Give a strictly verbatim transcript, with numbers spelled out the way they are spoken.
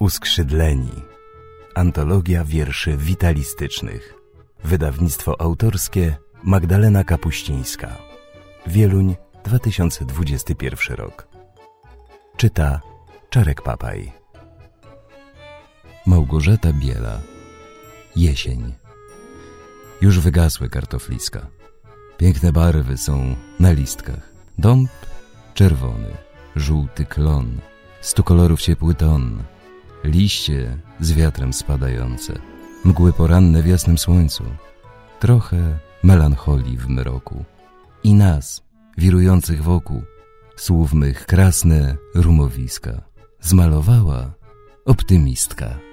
Uskrzydleni. Antologia wierszy witalistycznych. Wydawnictwo autorskie Magdalena Kapuścińska. Wieluń, dwa tysiące dwudziesty pierwszy rok. Czyta Czarek Papaj. Małgorzata Biela. Jesień. Już wygasły kartofliska. Piękne barwy są na listkach. Dąb czerwony, żółty klon, stu kolorów ciepły ton, liście z wiatrem spadające, mgły poranne w jasnym słońcu, trochę melancholii w mroku i nas, wirujących wokół, słów mych krasne rumowiska, zmalowała optymistka.